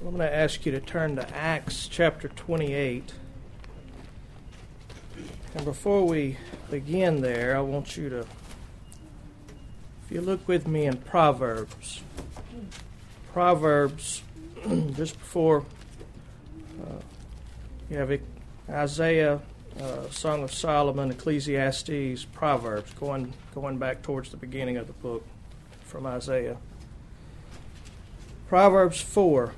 I'm going to ask you to turn to Acts chapter 28. And before we begin there, I want you to, if you look with me in Proverbs, just before you have Isaiah, Song of Solomon, Ecclesiastes, Proverbs, going back towards the beginning of the book from Isaiah. Proverbs 4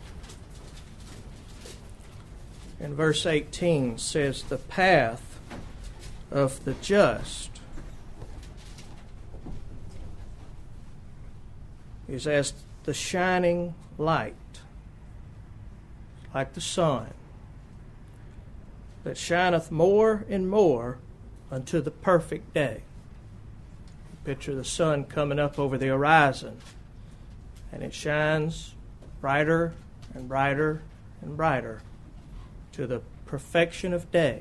and verse 18 says, "The path of the just is as the shining light, like the sun, that shineth more and more unto the perfect day." Picture the sun coming up over the horizon, and it shines brighter and brighter and brighter to the perfection of day.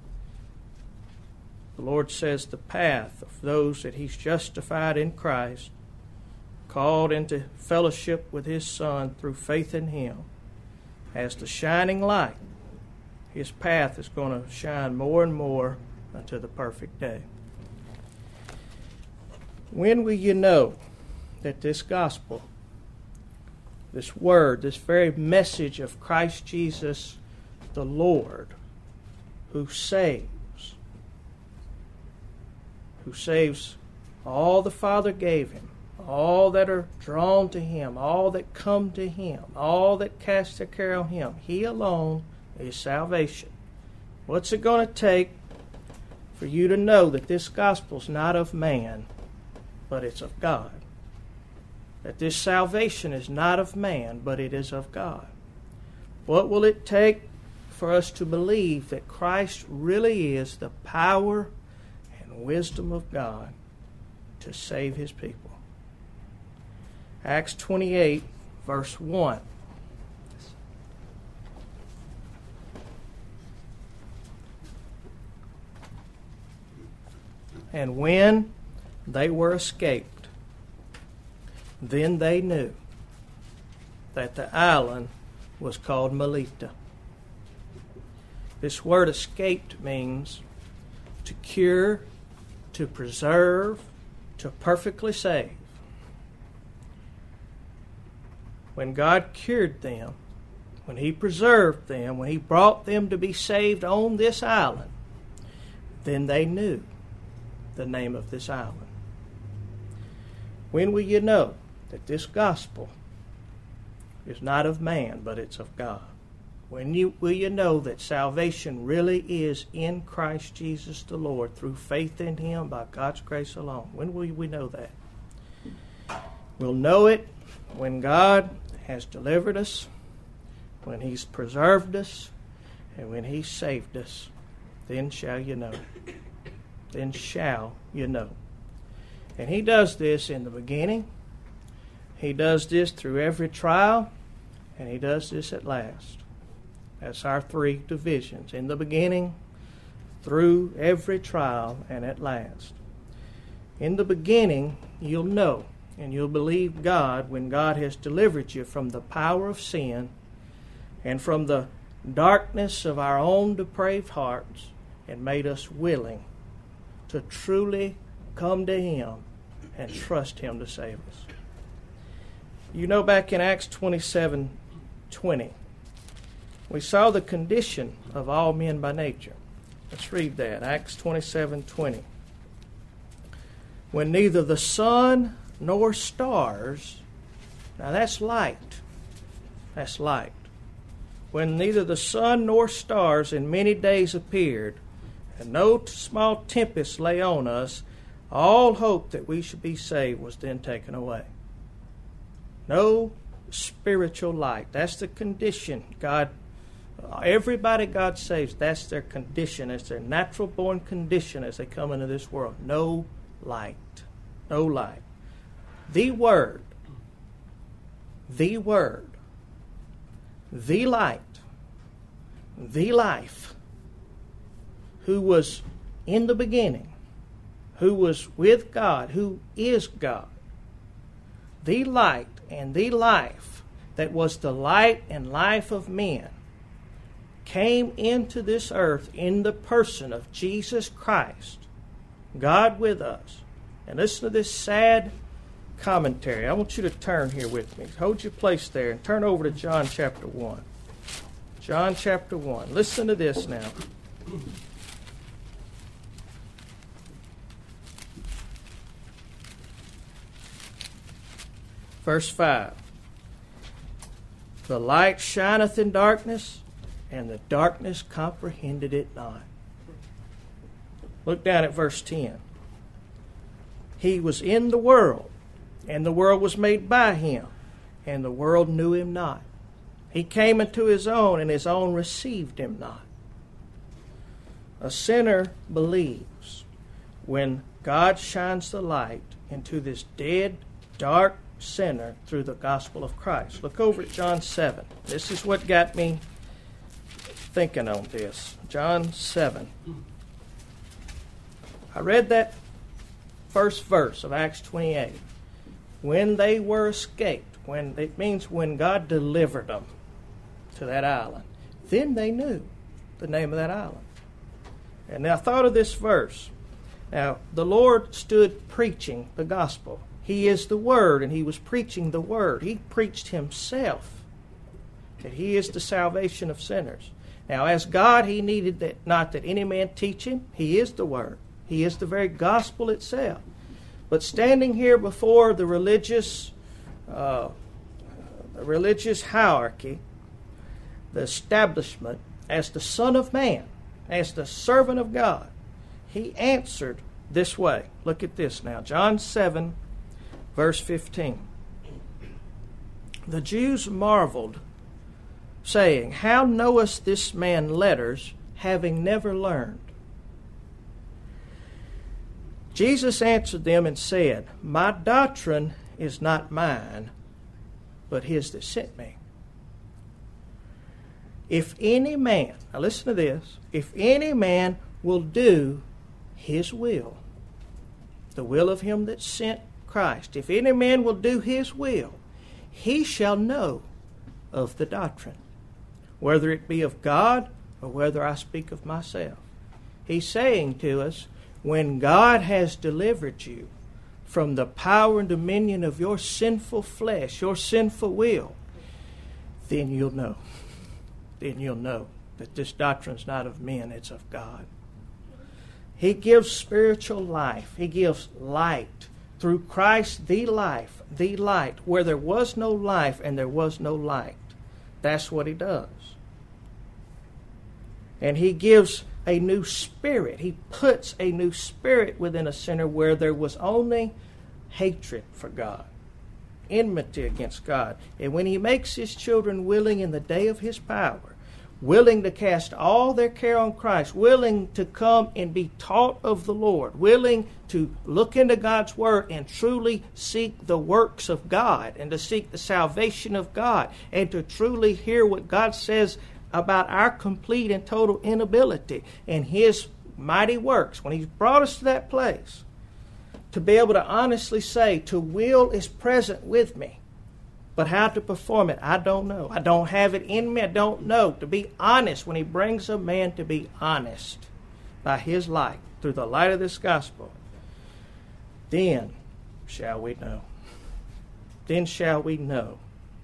The Lord says the path of those that He's justified in Christ, called into fellowship with His Son through faith in Him, as the shining light, His path is going to shine more and more unto the perfect day. When will you know that this gospel, this word, this very message of Christ Jesus the Lord, who saves all the Father gave Him, all that are drawn to Him, all that come to Him, all that cast their care on Him, He alone is salvation. What's it going to take for you to know that this gospel's not of man, but it's of God? That this salvation is not of man, but it is of God? What will it take for us to believe that Christ really is the power and wisdom of God to save His people? Acts 28, verse 1. "And when they were escaped, then they knew that the island was called Melita." This word escaped means to cure, to preserve, to perfectly save. When God cured them, when He preserved them, when He brought them to be saved on this island, then they knew the name of this island. When will you know that this gospel is not of man, but it's of God? When will you know that salvation really is in Christ Jesus the Lord through faith in Him by God's grace alone? When will we know that? We'll know it when God has delivered us, when He's preserved us, and when He's saved us. Then shall you know. Then shall you know. And He does this in the beginning. He does this through every trial, and He does this at last. That's our three divisions: in the beginning, through every trial, and at last. In the beginning, you'll know and you'll believe God when God has delivered you from the power of sin and from the darkness of our own depraved hearts and made us willing to truly come to Him and trust Him to save us. You know, back in Acts 27:20, we saw the condition of all men by nature. Let's read that. Acts 27:20. "When neither the sun nor stars," now that's light. That's light. "When neither the sun nor stars in many days appeared, and no small tempest lay on us, all hope that we should be saved was then taken away." No spiritual light. That's the condition God. Everybody God saves, that's their condition. It's their natural born condition as they come into this world. No light. No light. The Word, the light, the life, who was in the beginning, who was with God, who is God, the light and the life that was the light and life of men, came into this earth in the person of Jesus Christ, God with us. And listen to this sad commentary. I want you to turn here with me. Hold your place there and turn over to John chapter 1. John chapter 1. Listen to this now. Verse 5. The light shineth in darkness, and the darkness comprehended it not. Look down at verse 10. He was in the world, and the world was made by him, and the world knew him not. He came into his own, and his own received him not. A sinner believes when God shines the light into this dead, dark sinner through the gospel of Christ. Look over at John 7. This is what got me thinking on this. John 7. I read that first verse of Acts 28. When they were escaped, it means when God delivered them to that island, then they knew the name of that island. And I thought of this verse. Now, the Lord stood preaching the gospel. He is the Word, and He was preaching the Word. He preached Himself, that He is the salvation of sinners. Now, as God, He needed that not that any man teach Him. He is the Word. He is the very gospel itself. But standing here before the religious hierarchy, the establishment, as the Son of Man, as the servant of God, He answered this way. Look at this now. John 7, verse 15. The Jews marveled, saying, How knoweth this man letters, having never learned? Jesus answered them and said, My doctrine is not mine, but His that sent me. If any man, now listen to this, if any man will do His will, the will of Him that sent Christ, if any man will do His will, he shall know of the doctrine, whether it be of God or whether I speak of myself. He's saying to us, when God has delivered you from the power and dominion of your sinful flesh, your sinful will, then you'll know. Then you'll know that this doctrine's not of men, it's of God. He gives spiritual life. He gives light. Through Christ, the life, the light. Where there was no life and there was no light. That's what He does. And He gives a new spirit. He puts a new spirit within a sinner where there was only hatred for God, enmity against God. And when He makes His children willing in the day of His power, willing to cast all their care on Christ, willing to come and be taught of the Lord, willing to look into God's Word and truly seek the works of God and to seek the salvation of God and to truly hear what God says about our complete and total inability and His mighty works. When He's brought us to that place, to be able to honestly say, to will is present with me, but how to perform it, I don't know. I don't have it in me. I don't know. To be honest, when He brings a man to be honest by His light, through the light of this gospel, then shall we know. Then shall we know.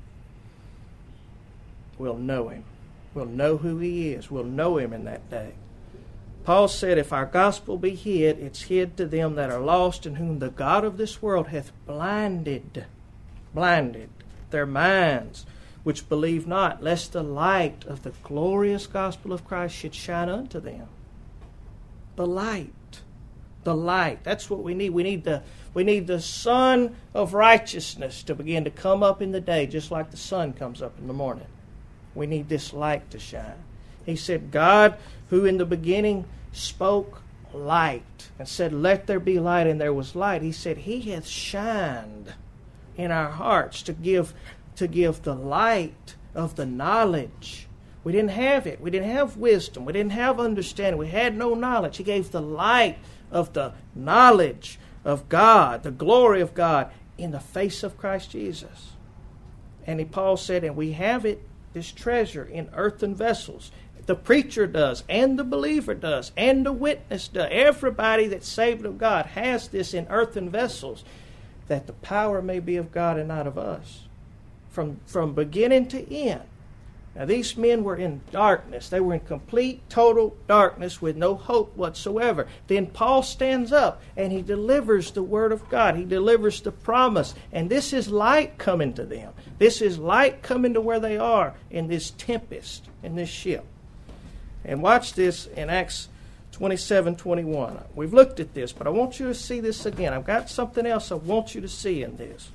We'll know Him. We'll know who He is. We'll know Him in that day. Paul said, if our gospel be hid, it's hid to them that are lost, in whom the God of this world hath blinded their minds, which believe not, lest the light of the glorious gospel of Christ should shine unto them. The light. The light. That's what we need. We need the sun of righteousness to begin to come up in the day, just like the sun comes up in the morning. We need this light to shine. He said, God, who in the beginning spoke light and said, let there be light, and there was light. He said, He hath shined in our hearts to give the light of the knowledge. We didn't have it. We didn't have wisdom. We didn't have understanding. We had no knowledge. He gave the light of the knowledge of God, the glory of God, in the face of Christ Jesus. And Paul said, and we have it, this treasure, in earthen vessels. The preacher does, and the believer does, and the witness does. Everybody that's saved of God has this in earthen vessels, that the power may be of God and not of us. From beginning to end. Now these men were in darkness. They were in complete, total darkness with no hope whatsoever. Then Paul stands up and he delivers the Word of God. He delivers the promise. And this is light coming to them. This is light coming to where they are in this tempest, in this ship. And watch this in Acts 27:21. We've looked at this, but I want you to see this again. I've got something else I want you to see in this.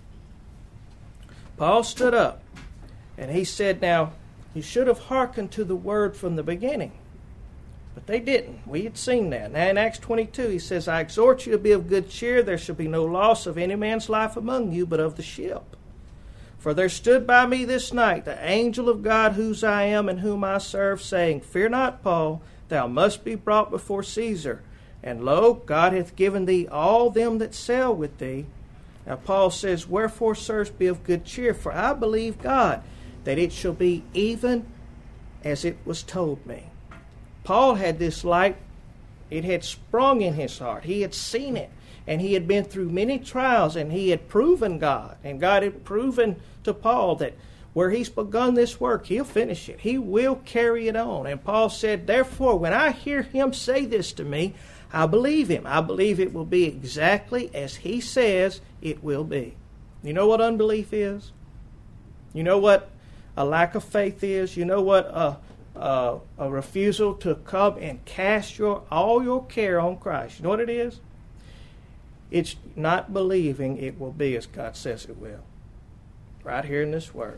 Paul stood up and he said, now, you should have hearkened to the word from the beginning. But they didn't. We had seen that. Now in Acts 22, he says, I exhort you to be of good cheer. There shall be no loss of any man's life among you, but of the ship. For there stood by me this night the angel of God, whose I am and whom I serve, saying, Fear not, Paul, thou must be brought before Caesar. And lo, God hath given thee all them that sail with thee. Now Paul says, Wherefore, sirs, be of good cheer, for I believe God, that it shall be even as it was told me. Paul had this light. It had sprung in his heart. He had seen it. And he had been through many trials, and he had proven God. And God had proven to Paul that where he's begun this work, he'll finish it. He will carry it on. And Paul said, therefore, when I hear him say this to me, I believe him. I believe it will be exactly as he says it will be. You know what unbelief is? You know what a lack of faith is? You know what a refusal to come and cast all your care on Christ? You know what it is? It's not believing it will be as God says it will. Right here in this word.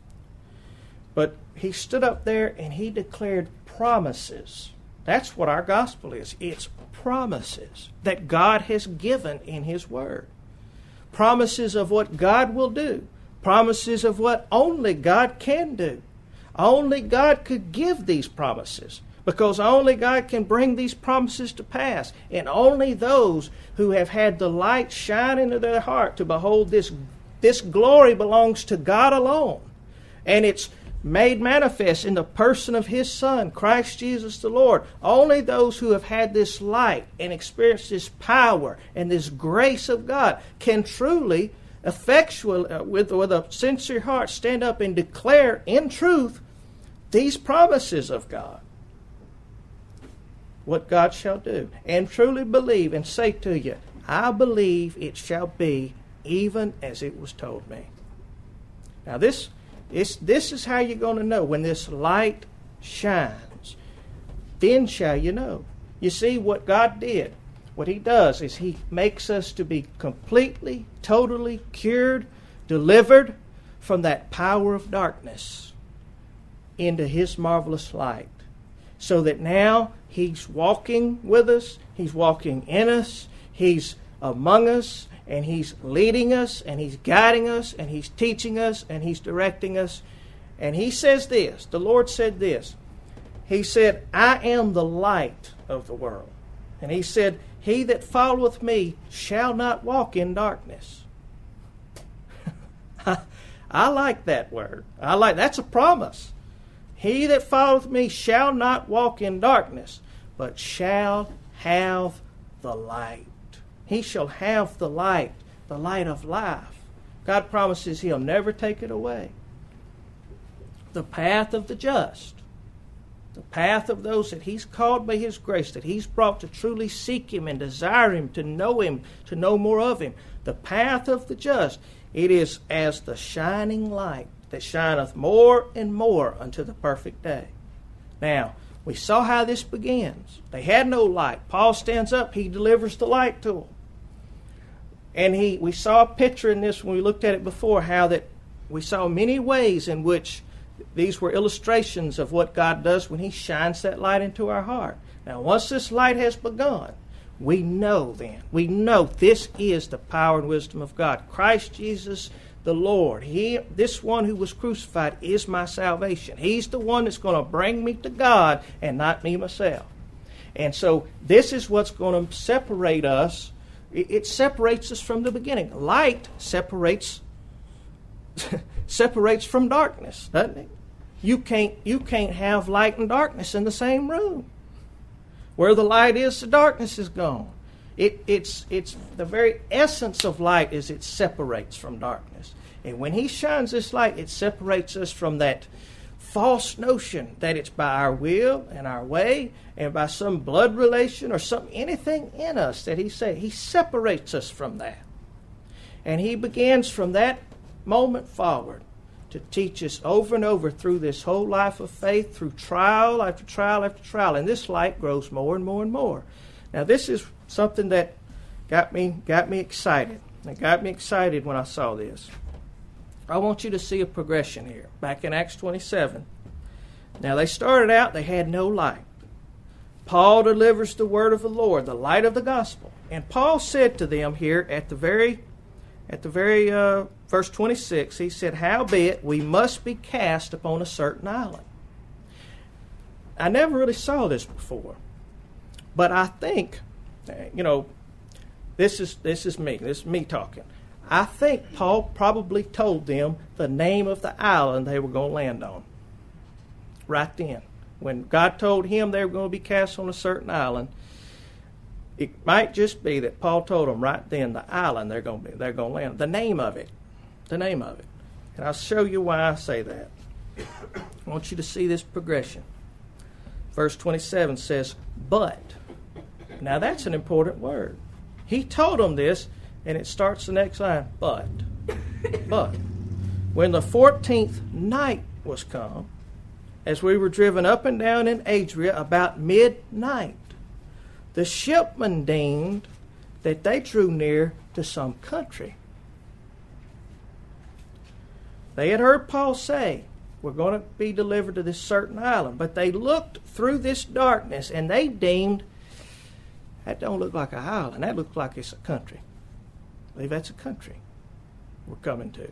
But he stood up there and he declared promises. That's what our gospel is. It's promises that God has given in his word. Promises of what God will do. Promises of what only God can do. Only God could give these promises, because only God can bring these promises to pass. And only those who have had the light shine into their heart to behold this glory belongs to God alone. And it's made manifest in the person of his Son, Christ Jesus the Lord. Only those who have had this light and experienced this power and this grace of God can truly, effectually, with a sincere heart, stand up and declare in truth these promises of God. What God shall do. And truly believe and say to you, I believe it shall be even as it was told me. Now this is how you're going to know. When this light shines, then shall you know. You see what God did. What he does is he makes us to be completely, totally cured, delivered from that power of darkness into his marvelous light. So that now he's walking with us, he's walking in us, he's among us, and he's leading us, and he's guiding us, and he's teaching us, and he's directing us. And he says this, the Lord said this. He said, I am the light of the world. And he said, he that followeth me shall not walk in darkness. I like that word. That's a promise. He that followeth me shall not walk in darkness, but shall have the light. He shall have the light of life. God promises he'll never take it away. The path of the just, the path of those that he's called by his grace, that he's brought to truly seek him and desire him, to know more of him. The path of the just, it is as the shining light that shineth more and more unto the perfect day. Now, we saw how this begins. They had no light. Paul stands up, he delivers the light to them. And we saw a picture in this when we looked at it before, how that we saw many ways in which these were illustrations of what God does when he shines that light into our heart. Now, once this light has begun, we know this is the power and wisdom of God. Christ Jesus the Lord, this one who was crucified is my salvation. He's the one that's going to bring me to God and not me myself. And so this is what's going to separate us. It separates us from the beginning. Light separates separates from darkness, doesn't it? You can't have light and darkness in the same room. Where the light is, the darkness is gone. It's the very essence of light is it separates from darkness. And when He shines this light, it separates us from that false notion that it's by our will and our way and by some blood relation or anything in us that He separates us from that. And He begins from that moment forward to teach us over and over through this whole life of faith, through trial after trial after trial. And this light grows more and more and more. Now this is something that got me excited. It got me excited when I saw this. I want you to see a progression here. Back in Acts 27. Now they started out, they had no light. Paul delivers the word of the Lord, the light of the gospel. And Paul said to them here at the very verse 26, he said, "Howbeit we must be cast upon a certain island." I never really saw this before. But I think, this is me talking. I think Paul probably told them the name of the island they were going to land on. Right then. When God told him they were going to be cast on a certain island, it might just be that Paul told them right then the island they're going to land. The name of it. And I'll show you why I say that. I want you to see this progression. Verse 27 says, "But." Now that's an important word. He told them this, and it starts the next line, but. When the 14th night was come, as we were driven up and down in Adria about midnight, the shipmen deemed that they drew near to some country. They had heard Paul say, we're going to be delivered to this certain island. But they looked through this darkness and they deemed, that don't look like an island. That looks like it's a country. I believe that's a country we're coming to.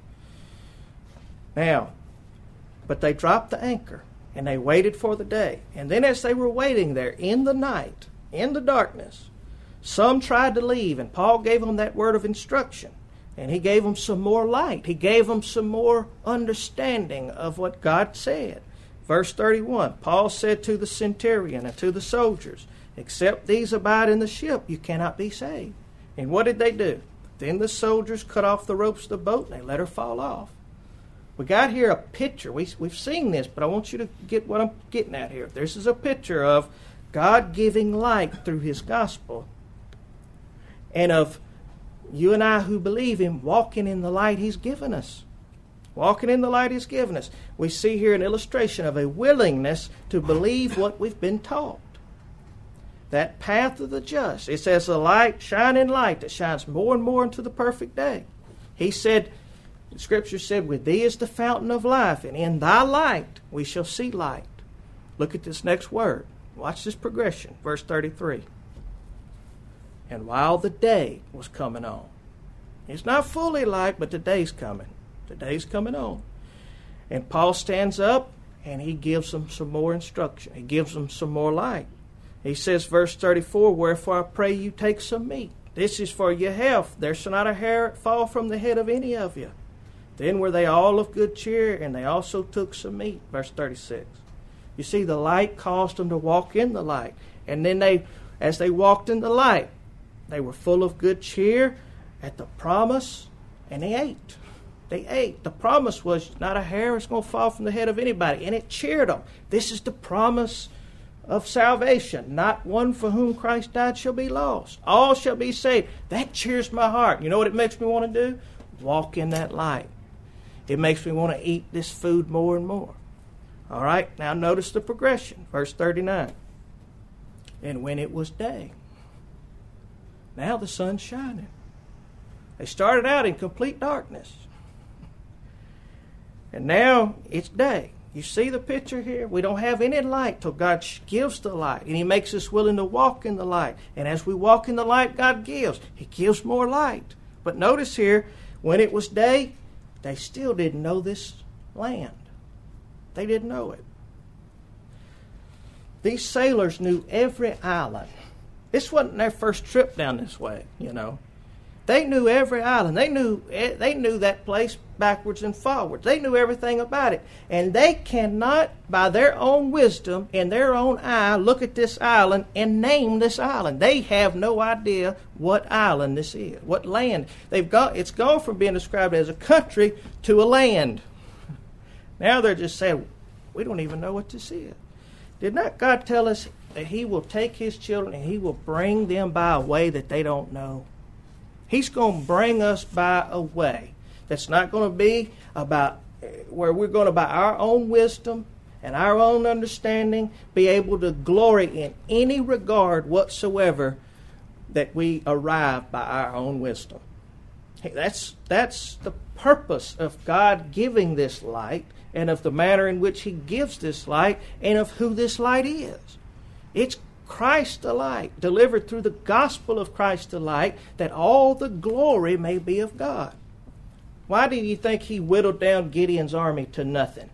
Now, but they dropped the anchor and they waited for the day. And then as they were waiting there in the night, in the darkness, some tried to leave, and Paul gave them that word of instruction. And he gave them some more light. He gave them some more understanding of what God said. Verse 31, Paul said to the centurion and to the soldiers, "Except these abide in the ship, you cannot be saved." And what did they do? Then the soldiers cut off the ropes of the boat and they let her fall off. We got here a picture. We've seen this, but I want you to get what I'm getting at here. This is a picture of God giving light through His gospel, and of you and I who believe Him walking in the light He's given us. Walking in the light He's given us. We see here an illustration of a willingness to believe what we've been taught. That path of the just. It says the light, shining light that shines more and more into the perfect day. He said, the Scripture said, "With thee is the fountain of life, and in thy light we shall see light." Look at this next word. Watch this progression. Verse 33. "And while the day was coming on." It's not fully light, but the day's coming. The day's coming on. And Paul stands up and he gives them some more instruction. He gives them some more light. He says, verse 34, "Wherefore I pray you take some meat. This is for your health. There shall not a hair fall from the head of any of you." Then were they all of good cheer, and they also took some meat. Verse 36. You see, the light caused them to walk in the light. And then as they walked in the light, they were full of good cheer at the promise, and they ate. They ate. The promise was not a hair is going to fall from the head of anybody, and it cheered them. This is the promise of salvation. Not one for whom Christ died shall be lost. All shall be saved. That cheers my heart. You know what it makes me want to do? Walk in that light. It makes me want to eat this food more and more. All right, now notice the progression. Verse 39. "And when it was day," now the sun's shining. They started out in complete darkness. And now it's day. You see the picture here? We don't have any light till God gives the light. And He makes us willing to walk in the light. And as we walk in the light God gives, He gives more light. But notice here, when it was day, they still didn't know this land. They didn't know it. These sailors knew every island. This wasn't their first trip down this way, you know. They knew every island. They knew that place backwards and forwards. They knew everything about it. And they cannot, by their own wisdom, in their own eye, look at this island and name this island. They have no idea what island this is, what land. It's gone from being described as a country to a land. Now they're just saying, we don't even know what this is. Did not God tell us that He will take His children and He will bring them by a way that they don't know? He's going to bring us by a way that's not going to be about where we're going to, by our own wisdom and our own understanding, be able to glory in any regard whatsoever that we arrive by our own wisdom. That's the purpose of God giving this light, and of the manner in which He gives this light, and of who this light is. It's Christ the light, delivered through the gospel of Christ the light, that all the glory may be of God. Why do you think He whittled down Gideon's army to nothing?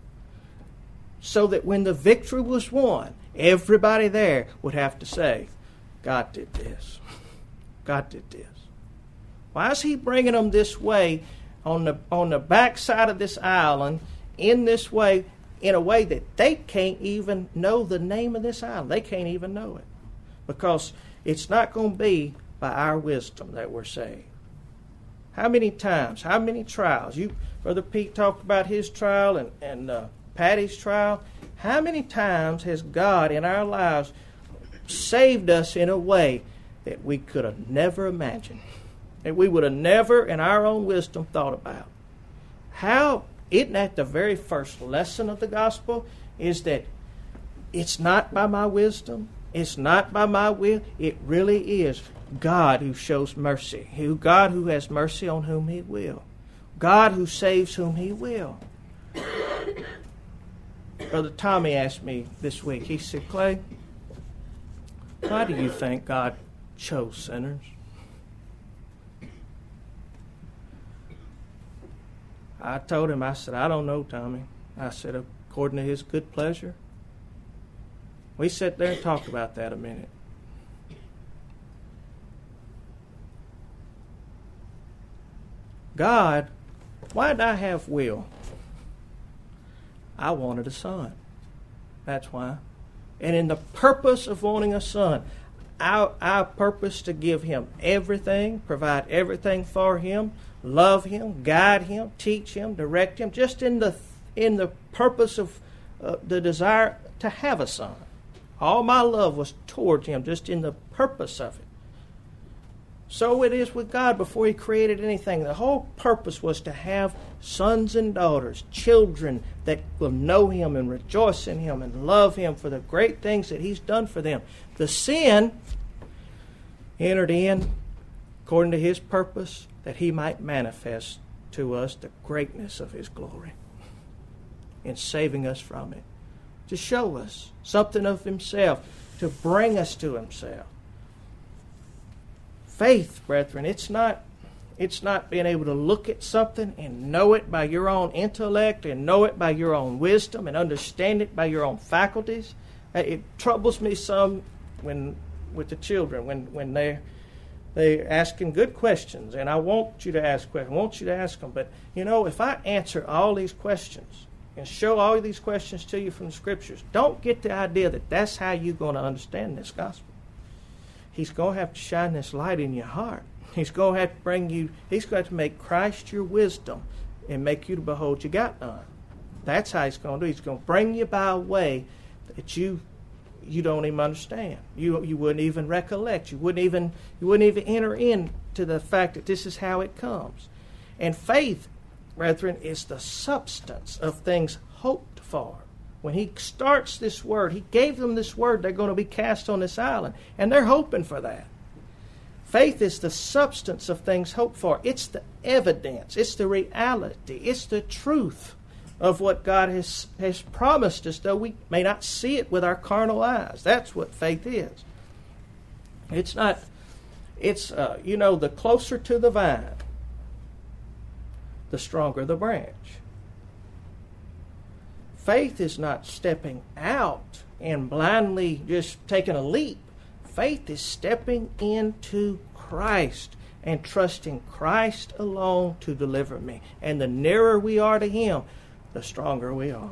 So that when the victory was won, everybody there would have to say, God did this. God did this. Why is He bringing them this way, on the backside of this island, in this way, in a way that they can't even know the name of this island? They can't even know it. Because it's not going to be by our wisdom that we're saved. How many times, how many trials? Brother Pete talked about his trial and Patty's trial. How many times has God in our lives saved us in a way that we could have never imagined? That we would have never, in our own wisdom, thought about? How? Isn't that the very first lesson of the gospel? Is that it's not by my wisdom, it's not by my will, it really is God who shows mercy. God who has mercy on whom He will. God who saves whom He will. Brother Tommy asked me this week, he said, Clay, why do you think God chose sinners? I told him, I said, I don't know, Tommy. I said, according to His good pleasure. We sat there and talked about that a minute. God, why did I have will? I wanted a son. That's why. And in the purpose of wanting a son, our purpose to give Him everything, provide everything for Him, love Him, guide Him, teach Him, direct Him, just in the purpose of the desire to have a son. All my love was towards Him, just in the purpose of it. So it is with God before He created anything. The whole purpose was to have sons and daughters, children that will know Him and rejoice in Him and love Him for the great things that He's done for them. The sin entered in according to His purpose, that He might manifest to us the greatness of His glory in saving us from it. To show us something of Himself, to bring us to Himself. Faith, brethren, it's not being able to look at something and know it by your own intellect and know it by your own wisdom and understand it by your own faculties. It troubles me some with the children when they're asking good questions, and I want you to ask questions. I want you to ask them. But, if I answer all these questions and show all these questions to you from the Scriptures, don't get the idea that that's how you're going to understand this gospel. He's going to have to shine this light in your heart. He's going to have to He's going to make Christ your wisdom and make you to behold you got none. That's how He's going to do. He's going to bring you by a way that you don't even understand. You wouldn't even recollect. You wouldn't even enter into the fact that this is how it comes. And faith, brethren, is the substance of things hoped for. When He starts this word, He gave them this word, they're going to be cast on this island. And they're hoping for that. Faith is the substance of things hoped for. It's the evidence. It's the reality. It's the truth of what God has promised us, though we may not see it with our carnal eyes. That's what faith is. It's not, the closer to the vine, the stronger the branch. Faith is not stepping out and blindly just taking a leap. Faith is stepping into Christ and trusting Christ alone to deliver me. And the nearer we are to Him, the stronger we are.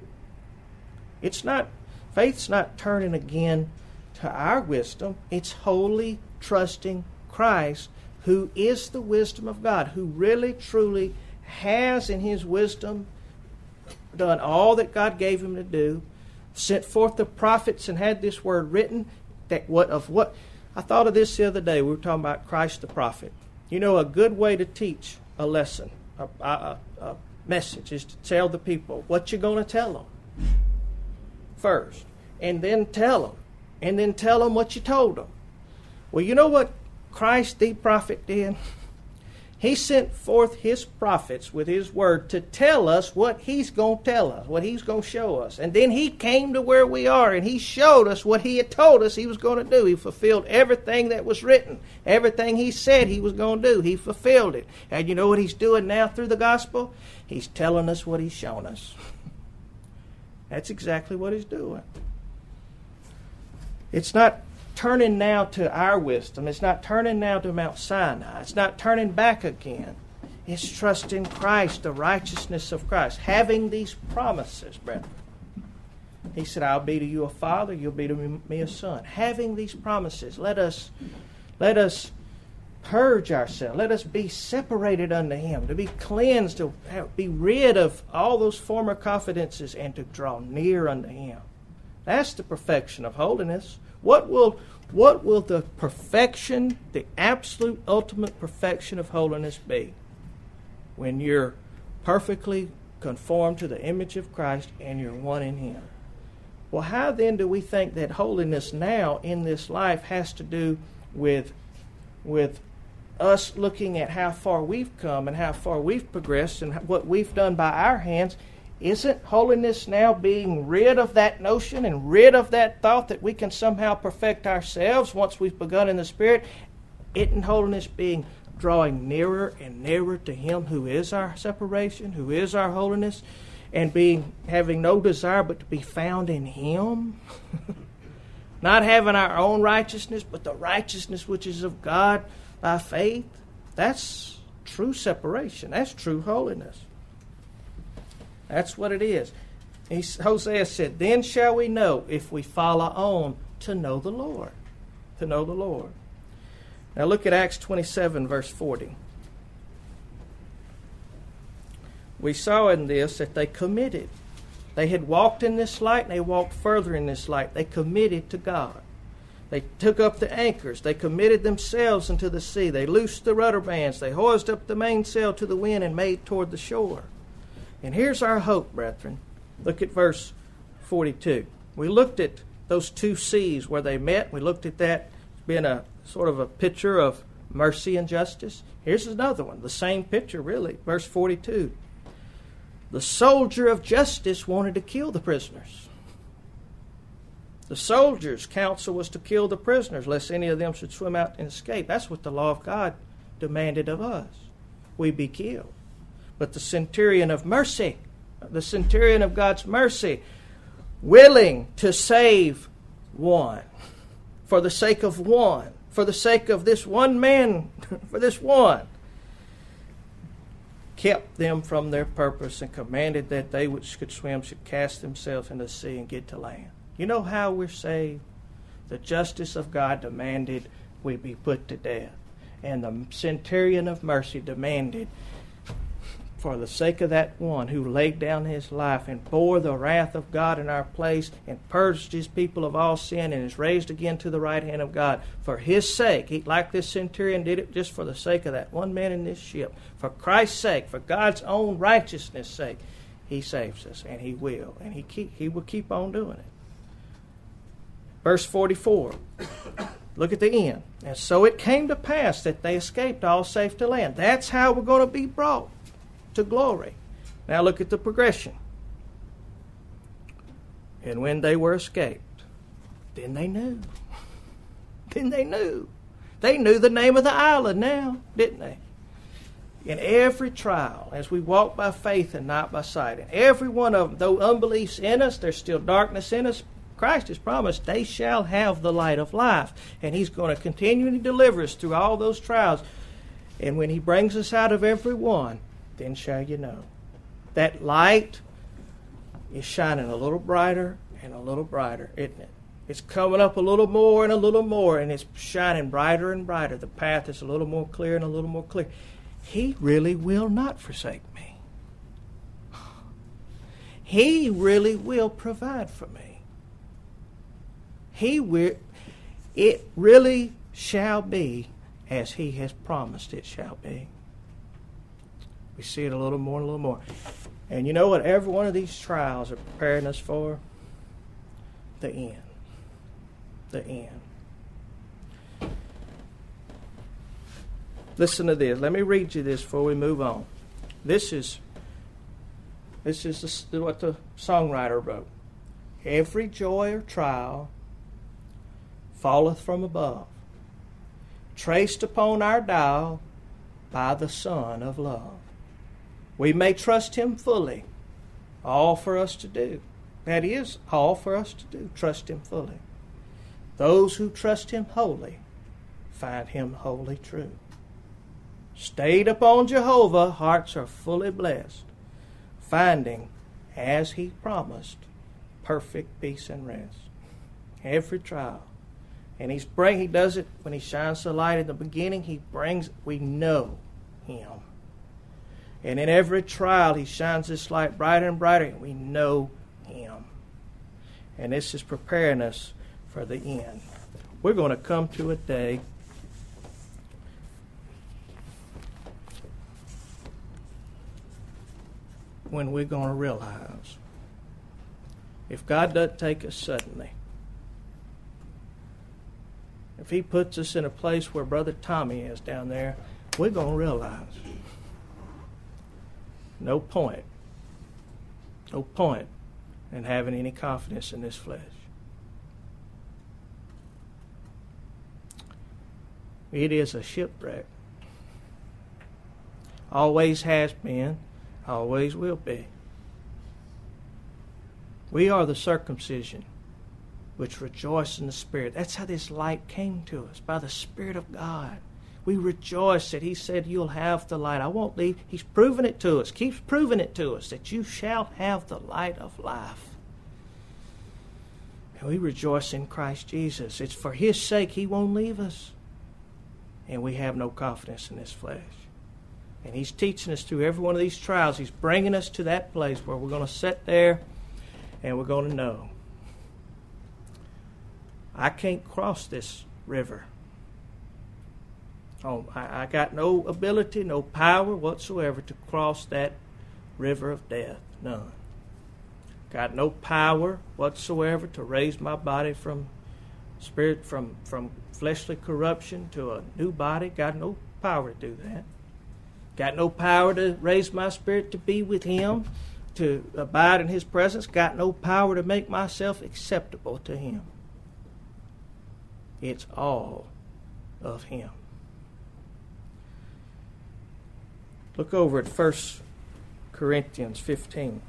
Faith's not turning again to our wisdom. It's wholly trusting Christ, who is the wisdom of God, who really, truly has in His wisdom done all that God gave Him to do, sent forth the prophets and had this word written. I thought of this the other day. We were talking about Christ the prophet. You know, a good way to teach a lesson, a message, is to tell the people what you're going to tell them first, and then tell them what you told them. Well, you know what Christ the prophet did? He sent forth His prophets with His word to tell us what He's going to tell us, what He's going to show us. And then He came to where we are and He showed us what He had told us He was going to do. He fulfilled everything that was written. Everything He said He was going to do, He fulfilled it. And you know what He's doing now through the gospel? He's telling us what He's shown us. That's exactly what He's doing. It's not turning now to our wisdom. It's not turning now to Mount Sinai. It's not turning back again. It's trusting Christ, the righteousness of Christ, having these promises, brethren. He said, I'll be to you a father, you'll be to me a son. Having these promises, let us purge ourselves. Let us be separated unto Him, to be cleansed, to be rid of all those former confidences, and to draw near unto Him. That's the perfection of holiness. What will the perfection, the absolute ultimate perfection of holiness be? When you're perfectly conformed to the image of Christ and you're one in Him. Well, how then do we think that holiness now in this life has to do with us looking at how far we've come and how far we've progressed and what we've done by our hands? Isn't holiness now being rid of that notion and rid of that thought that we can somehow perfect ourselves once we've begun in the Spirit? Isn't holiness being drawing nearer and nearer to Him who is our separation, who is our holiness, and having no desire but to be found in Him? Not having our own righteousness, but the righteousness which is of God by faith? That's true separation. That's true holiness. That's what it is. Hosea said, then shall we know if we follow on to know the Lord. To know the Lord. Now look at Acts 27, verse 40. We saw in this that they committed. They had walked in this light and they walked further in this light. They committed to God. They took up the anchors. They committed themselves into the sea. They loosed the rudder bands. They hoised up the mainsail to the wind and made toward the shore. And here's our hope, brethren. Look at verse 42. We looked at those two seas where they met. We looked at that being a sort of a picture of mercy and justice. Here's another one, the same picture really. Verse 42. The soldier of justice wanted to kill the prisoners. The soldier's counsel was to kill the prisoners, lest any of them should swim out and escape. That's what the law of God demanded of us. We be killed. But the centurion of mercy, the centurion of God's mercy, willing to save one, for the sake of one, for the sake of this one man, for this one, kept them from their purpose and commanded that they which could swim should cast themselves into the sea and get to land. You know how we're saved? The justice of God demanded we be put to death. And the centurion of mercy demanded, for the sake of that one who laid down his life and bore the wrath of God in our place and purged His people of all sin and is raised again to the right hand of God, for His sake, like this centurion did it just for the sake of that one man in this ship, for Christ's sake, for God's own righteousness' sake, He saves us, and He will, and He will keep on doing it. Verse 44. Look at the end. And so it came to pass that they escaped all safe to land. That's how we're going to be brought to glory. Now look at the progression. And when they were escaped, then they knew. Then they knew. They knew the name of the island now, didn't they? In every trial, as we walk by faith and not by sight, in every one of them, though unbelief's in us, there's still darkness in us, Christ has promised they shall have the light of life. And He's going to continually deliver us through all those trials. And when He brings us out of every one, then shall you know. That light is shining a little brighter and a little brighter, isn't it? It's coming up a little more, and it's shining brighter and brighter. The path is a little more clear and a little more clear. He really will not forsake me. He really will provide for me. It really shall be as He has promised it shall be. We see it a little more and a little more. And you know what every one of these trials are preparing us for? The end. The end. Listen to this. Let me read you this before we move on. This is what the songwriter wrote. Every joy or trial falleth from above, traced upon our dial by the Son of love. We may trust Him fully, all for us to do. That is, all for us to do, trust Him fully. Those who trust Him wholly find Him wholly true. Stayed upon Jehovah, hearts are fully blessed, finding, as He promised, perfect peace and rest. Every trial. And He does it when He shines the light in the beginning. We know Him. And in every trial, He shines this light brighter and brighter, and we know Him. And this is preparing us for the end. We're going to come to a day when we're going to realize if God doesn't take us suddenly, if He puts us in a place where Brother Tommy is down there, we're going to realize no point in having any confidence in this flesh. It is a shipwreck. Always has been, always will be. We are the circumcision which rejoice in the Spirit. That's how this light came to us, by the Spirit of God. We rejoice that He said, you'll have the light. I won't leave. He's proven it to us, keeps proving it to us, that you shall have the light of life. And we rejoice in Christ Jesus. It's for His sake He won't leave us. And we have no confidence in this flesh. And He's teaching us through every one of these trials. He's bringing us to that place where we're going to sit there and we're going to know, I can't cross this river. Oh, I got no ability, no power whatsoever to cross that river of death. None. Got no power whatsoever to raise my body from fleshly corruption to a new body. Got no power to do that. Got no power to raise my spirit to be with Him, to abide in His presence. Got no power to make myself acceptable to Him. It's all of Him. Look over at 1 Corinthians 15.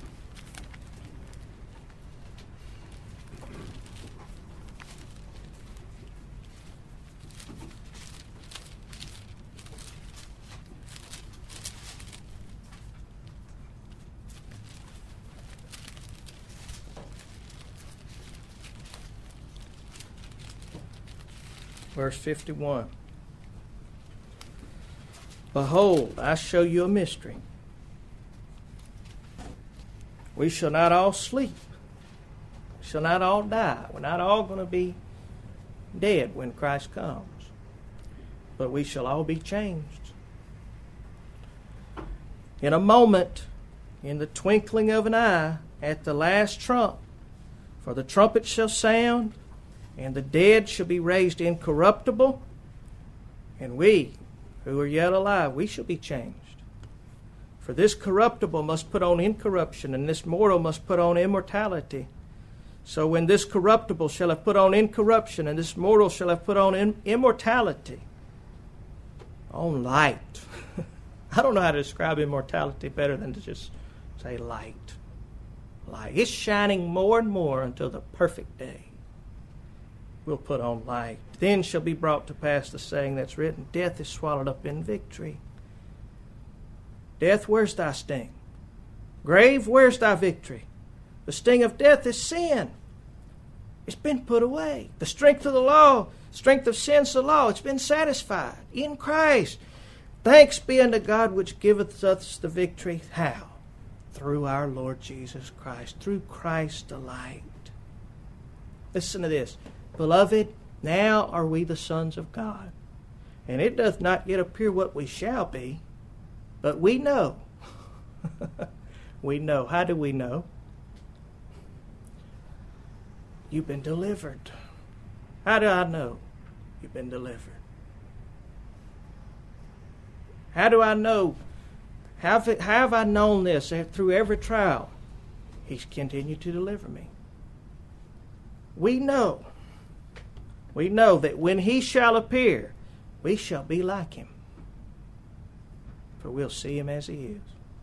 Verse 51. Behold, I show you a mystery. We shall not all sleep. We shall not all die. We're not all going to be dead when Christ comes. But we shall all be changed. In a moment, in the twinkling of an eye, at the last trump, for the trumpet shall sound, and the dead shall be raised incorruptible, and we, who are yet alive, we shall be changed. For this corruptible must put on incorruption, and this mortal must put on immortality. So when this corruptible shall have put on incorruption, and this mortal shall have put on immortality, on light. I don't know how to describe immortality better than to just say light. Light. It's shining more and more until the perfect day. we'll put on light. Then shall be brought to pass the saying that's written, death is swallowed up in victory. Death, where's thy sting? Grave, where's thy victory? The sting of death is sin. It's been put away. The strength of the law, strength of sin's the law. It's been satisfied in Christ. Thanks be unto God which giveth us the victory. How? Through our Lord Jesus Christ. Through Christ the light. Listen to this. Beloved, now are we the sons of God. And it doth not yet appear what we shall be, but we know. We know. How do we know? You've been delivered. How do I know you've been delivered? How do I know? How have I known this through every trial? He's continued to deliver me. We know that when He shall appear, we shall be like Him. For we'll see Him as He is.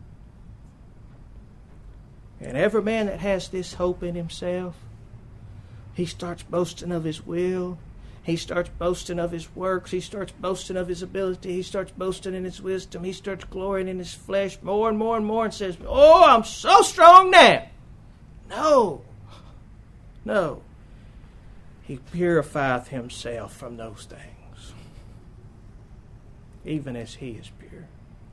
And every man that has this hope in himself, he starts boasting of his will. He starts boasting of his works. He starts boasting of his ability. He starts boasting in his wisdom. He starts glorying in his flesh more and more and more and says, oh, I'm so strong now. No. He purifieth himself from those things, even as He is pure.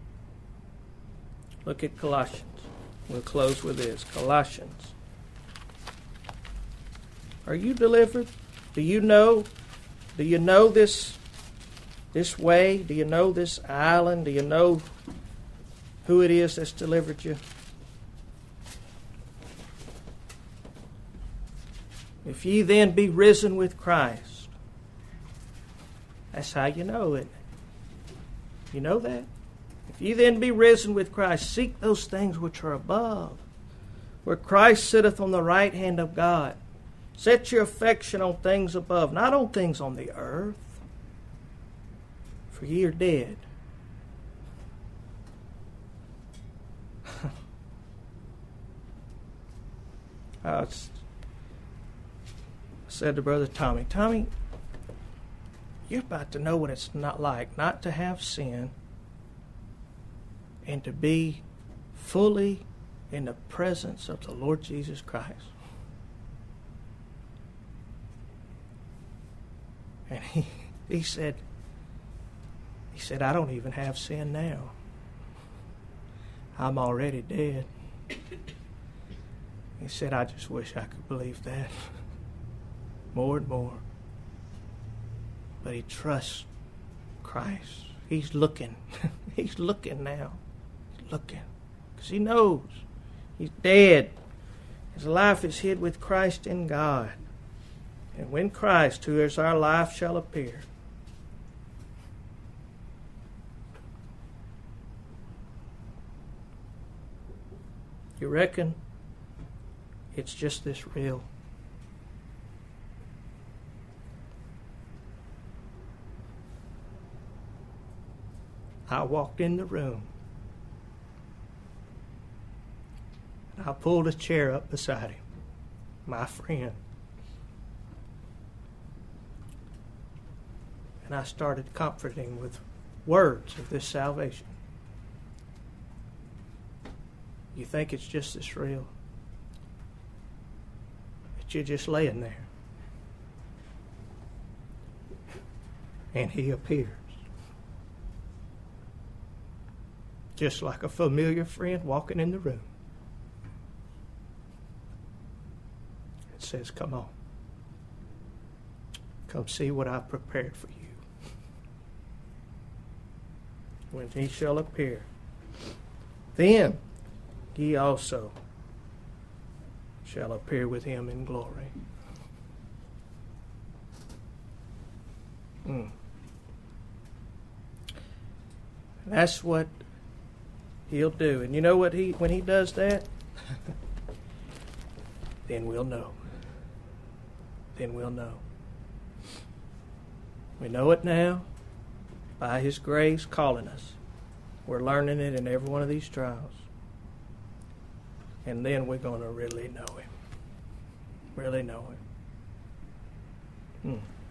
Look at Colossians. We'll close with this. Colossians. Are you delivered? Do you know this way? Do you know this island? Do you know who it is that's delivered you? If ye then be risen with Christ. That's how you know it. You know that? If ye then be risen with Christ, seek those things which are above, where Christ sitteth on the right hand of God. Set your affection on things above, not on things on the earth. For ye are dead. I said to Brother Tommy, you're about to know what it's not like not to have sin and to be fully in the presence of the Lord Jesus Christ. And he said, I don't even have sin now. I'm already dead. He said, I just wish I could believe that more and more. But he trusts Christ. He's looking. He's looking now. He's looking. Because he knows he's dead. His life is hid with Christ in God. And when Christ, who is our life, shall appear, you reckon it's just this real? I walked in the room. And I pulled a chair up beside him, my friend. And I started comforting with words of this salvation. You think it's just this real? That you're just laying there. And he appears. Just like a familiar friend walking in the room. It says, come on. Come see what I've prepared for you. When he shall appear, then ye also shall appear with him in glory. That's what he'll do. And you know what when he does that? Then we'll know. Then we'll know. We know it now by his grace calling us. We're learning it in every one of these trials. And then we're going to really know him. Really know him. Hmm.